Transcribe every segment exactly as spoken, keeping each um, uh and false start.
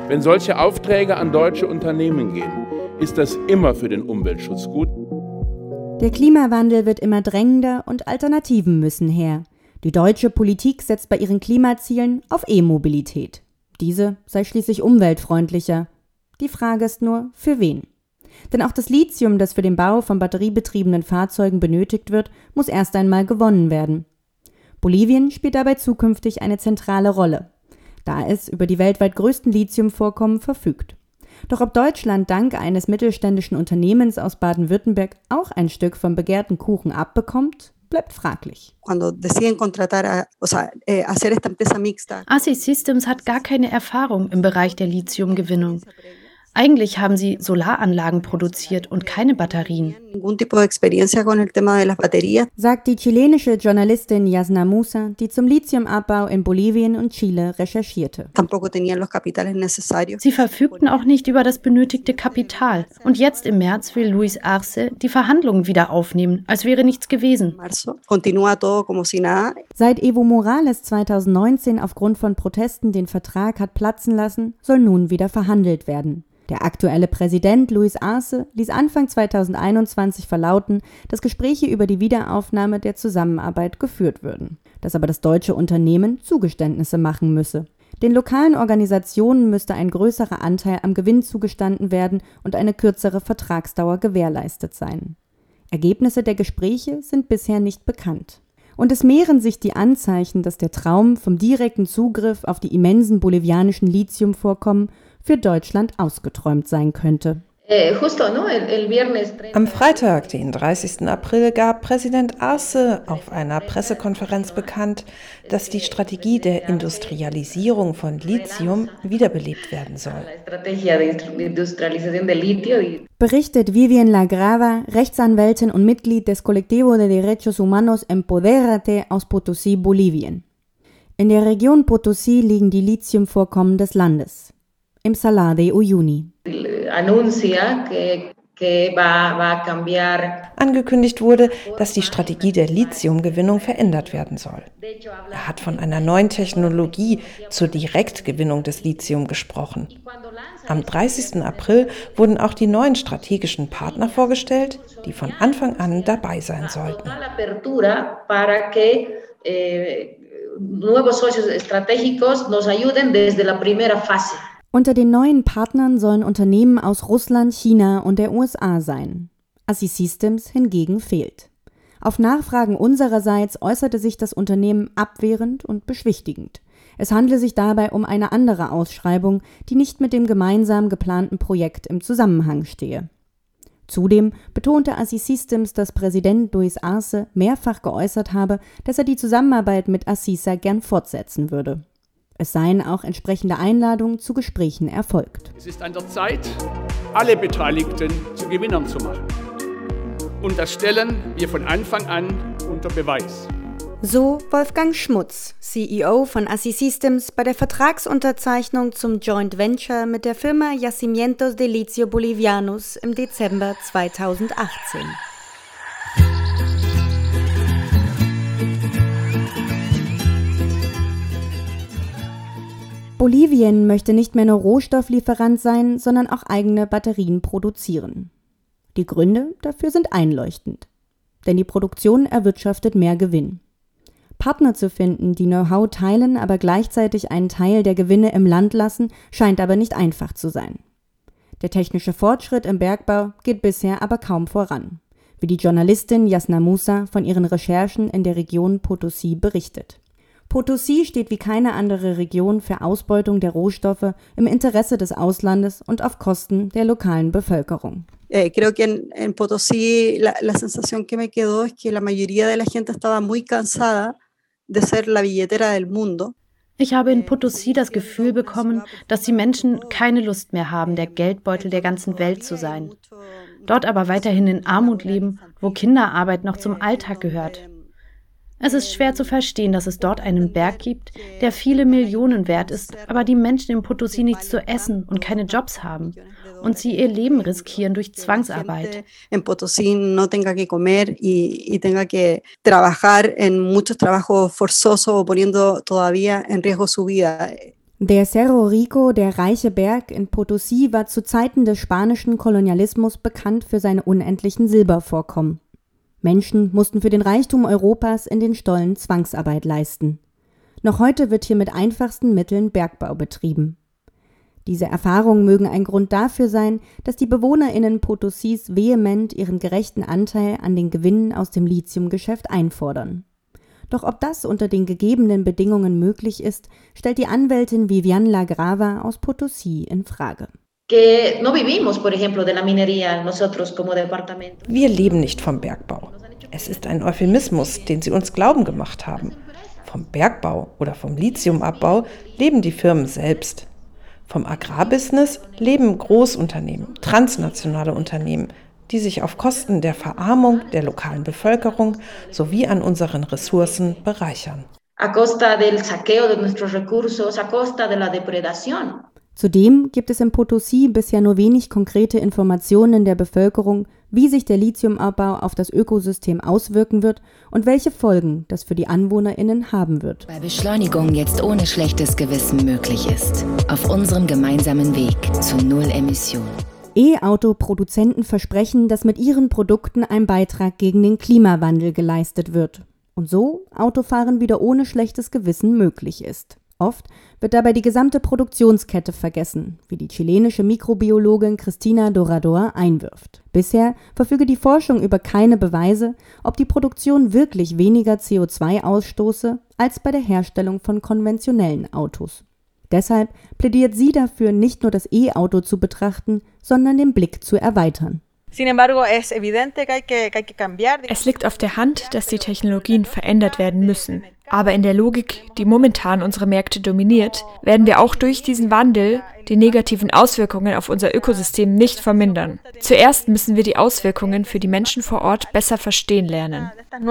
Wenn solche Aufträge an deutsche Unternehmen gehen, ist das immer für den Umweltschutz gut. Der Klimawandel wird immer drängender und Alternativen müssen her. Die deutsche Politik setzt bei ihren Klimazielen auf E-Mobilität. Diese sei schließlich umweltfreundlicher. Die Frage ist nur, für wen? Denn auch das Lithium, das für den Bau von batteriebetriebenen Fahrzeugen benötigt wird, muss erst einmal gewonnen werden. Bolivien spielt dabei zukünftig eine zentrale Rolle, da es über die weltweit größten Lithiumvorkommen verfügt. Doch ob Deutschland dank eines mittelständischen Unternehmens aus Baden-Württemberg auch ein Stück vom begehrten Kuchen abbekommt, bleibt fraglich. Assi Systems hat gar keine Erfahrung im Bereich der Lithiumgewinnung. Eigentlich haben sie Solaranlagen produziert und keine Batterien, sagt die chilenische Journalistin Yasna Musa, die zum Lithiumabbau in Bolivien und Chile recherchierte. Sie verfügten auch nicht über das benötigte Kapital. Und jetzt im März will Luis Arce die Verhandlungen wieder aufnehmen, als wäre nichts gewesen. Seit Evo Morales zweitausendneunzehn aufgrund von Protesten den Vertrag hat platzen lassen, soll nun wieder verhandelt werden. Der aktuelle Präsident Luis Arce ließ Anfang zweitausendeinundzwanzig verlauten, dass Gespräche über die Wiederaufnahme der Zusammenarbeit geführt würden, dass aber das deutsche Unternehmen Zugeständnisse machen müsse. Den lokalen Organisationen müsste ein größerer Anteil am Gewinn zugestanden werden und eine kürzere Vertragsdauer gewährleistet sein. Ergebnisse der Gespräche sind bisher nicht bekannt. Und es mehren sich die Anzeichen, dass der Traum vom direkten Zugriff auf die immensen bolivianischen Lithiumvorkommen für Deutschland ausgeträumt sein könnte. Am Freitag, den dreißigsten April, gab Präsident Arce auf einer Pressekonferenz bekannt, dass die Strategie der Industrialisierung von Lithium wiederbelebt werden soll. Berichtet Vivian Lagrava, Rechtsanwältin und Mitglied des Colectivo de Derechos Humanos Empodérate aus Potosí, Bolivien. In der Region Potosí liegen die Lithiumvorkommen des Landes. Im Salar de Uyuni. Angekündigt wurde, dass die Strategie der Lithiumgewinnung verändert werden soll. Er hat von einer neuen Technologie zur Direktgewinnung des Lithium gesprochen. Am dreißigsten April wurden auch die neuen strategischen Partner vorgestellt, die von Anfang an dabei sein sollten. Unter den neuen Partnern sollen Unternehmen aus Russland, China und der U S A sein. Assi Systems hingegen fehlt. Auf Nachfragen unsererseits äußerte sich das Unternehmen abwehrend und beschwichtigend. Es handle sich dabei um eine andere Ausschreibung, die nicht mit dem gemeinsam geplanten Projekt im Zusammenhang stehe. Zudem betonte Assi Systems, dass Präsident Luis Arce mehrfach geäußert habe, dass er die Zusammenarbeit mit Assisa gern fortsetzen würde. Es seien auch entsprechende Einladungen zu Gesprächen erfolgt. Es ist an der Zeit, alle Beteiligten zu Gewinnern zu machen. Und das stellen wir von Anfang an unter Beweis. So Wolfgang Schmutz, C E O von Assi Systems, bei der Vertragsunterzeichnung zum Joint Venture mit der Firma Yacimientos de Litio Bolivianos im Dezember zweitausendachtzehn. Bolivien möchte nicht mehr nur Rohstofflieferant sein, sondern auch eigene Batterien produzieren. Die Gründe dafür sind einleuchtend. Denn die Produktion erwirtschaftet mehr Gewinn. Partner zu finden, die Know-how teilen, aber gleichzeitig einen Teil der Gewinne im Land lassen, scheint aber nicht einfach zu sein. Der technische Fortschritt im Bergbau geht bisher aber kaum voran, wie die Journalistin Yasna Musa von ihren Recherchen in der Region Potosí berichtet. Potosí steht wie keine andere Region für Ausbeutung der Rohstoffe im Interesse des Auslandes und auf Kosten der lokalen Bevölkerung. Eh, creo que en, en Potosí la, la sensación que me quedó es que la mayoría de la gente estaba muy cansada de ser la billetera del mundo. Ich habe in Potosí das Gefühl bekommen, dass die Menschen keine Lust mehr haben, der Geldbeutel der ganzen Welt zu sein. Dort aber weiterhin in Armut leben, wo Kinderarbeit noch zum Alltag gehört. Es ist schwer zu verstehen, dass es dort einen Berg gibt, der viele Millionen wert ist, aber die Menschen in Potosí nichts zu essen und keine Jobs haben und sie ihr Leben riskieren durch Zwangsarbeit. En Potosí no tenga que comer y, y tenga que trabajar en muchos trabajos forzosos, poniendo todavía en riesgo su vida. Der Cerro Rico, der reiche Berg in Potosí, war zu Zeiten des spanischen Kolonialismus bekannt für seine unendlichen Silbervorkommen. Menschen mussten für den Reichtum Europas in den Stollen Zwangsarbeit leisten. Noch heute wird hier mit einfachsten Mitteln Bergbau betrieben. Diese Erfahrungen mögen ein Grund dafür sein, dass die BewohnerInnen Potosís vehement ihren gerechten Anteil an den Gewinnen aus dem Lithiumgeschäft einfordern. Doch ob das unter den gegebenen Bedingungen möglich ist, stellt die Anwältin Viviane Lagrava aus Potosí in Frage. Wir leben nicht vom Bergbau. Es ist ein Euphemismus, den sie uns glauben gemacht haben. Vom Bergbau oder vom Lithiumabbau leben die Firmen selbst. Vom Agrarbusiness leben Großunternehmen, transnationale Unternehmen, die sich auf Kosten der Verarmung der lokalen Bevölkerung sowie an unseren Ressourcen bereichern. A costa del saqueo de nuestros recursos, a costa de la depredación. Zudem gibt es in Potosí bisher nur wenig konkrete Informationen der Bevölkerung, wie sich der Lithiumabbau auf das Ökosystem auswirken wird und welche Folgen das für die AnwohnerInnen haben wird. Weil Beschleunigung jetzt ohne schlechtes Gewissen möglich ist. Auf unserem gemeinsamen Weg zu Null Emissionen. E-Auto-Produzenten versprechen, dass mit ihren Produkten ein Beitrag gegen den Klimawandel geleistet wird und so Autofahren wieder ohne schlechtes Gewissen möglich ist. Oft wird dabei die gesamte Produktionskette vergessen, wie die chilenische Mikrobiologin Cristina Dorador einwirft. Bisher verfüge die Forschung über keine Beweise, ob die Produktion wirklich weniger C O zwei ausstoße als bei der Herstellung von konventionellen Autos. Deshalb plädiert sie dafür, nicht nur das E-Auto zu betrachten, sondern den Blick zu erweitern. Es liegt auf der Hand, dass die Technologien verändert werden müssen. Aber in der Logik, die momentan unsere Märkte dominiert, werden wir auch durch diesen Wandel die negativen Auswirkungen auf unser Ökosystem nicht vermindern. Zuerst müssen wir die Auswirkungen für die Menschen vor Ort besser verstehen lernen.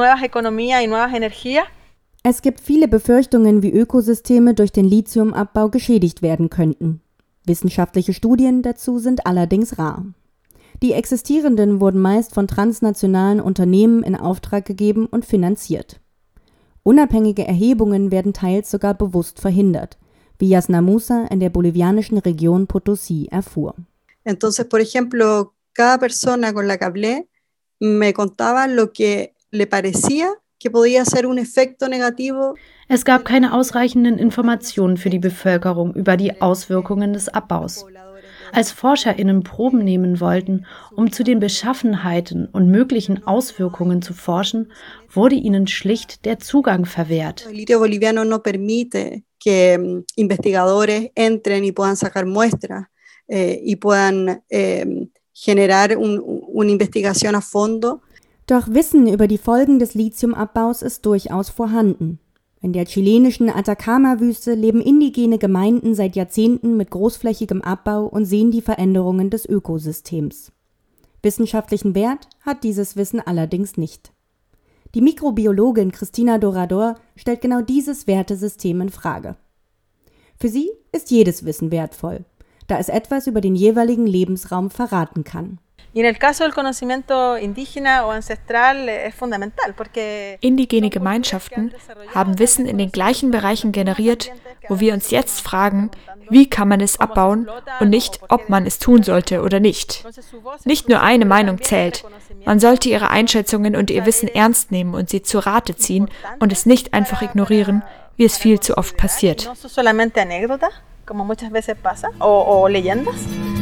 Es gibt viele Befürchtungen, wie Ökosysteme durch den Lithiumabbau geschädigt werden könnten. Wissenschaftliche Studien dazu sind allerdings rar. Die existierenden wurden meist von transnationalen Unternehmen in Auftrag gegeben und finanziert. Unabhängige Erhebungen werden teils sogar bewusst verhindert, wie Yasna Musa in der bolivianischen Region Potosí erfuhr. Entonces, por ejemplo, cada persona con la que hablé me contaba lo que le parecía que podía ser un efecto negativo. Es gab keine ausreichenden Informationen für die Bevölkerung über die Auswirkungen des Abbaus. Als ForscherInnen Proben nehmen wollten, um zu den Beschaffenheiten und möglichen Auswirkungen zu forschen, wurde ihnen schlicht der Zugang verwehrt. El litio boliviano no permite que investigadores entren y puedan sacar muestras eh, y puedan eh, generar un, una investigación a fondo. Doch Wissen über die Folgen des Lithiumabbaus ist durchaus vorhanden. In der chilenischen Atacama-Wüste leben indigene Gemeinden seit Jahrzehnten mit großflächigem Abbau und sehen die Veränderungen des Ökosystems. Wissenschaftlichen Wert hat dieses Wissen allerdings nicht. Die Mikrobiologin Cristina Dorador stellt genau dieses Wertesystem in Frage. Für sie ist jedes Wissen wertvoll, da es etwas über den jeweiligen Lebensraum verraten kann. Indigene Gemeinschaften haben Wissen in den gleichen Bereichen generiert, wo wir uns jetzt fragen, wie kann man es abbauen und nicht, ob man es tun sollte oder nicht. Nicht nur eine Meinung zählt. Man sollte ihre Einschätzungen und ihr Wissen ernst nehmen und sie zu Rate ziehen und es nicht einfach ignorieren, wie es viel zu oft passiert. Como muchas veces pasa, o, o leyendas.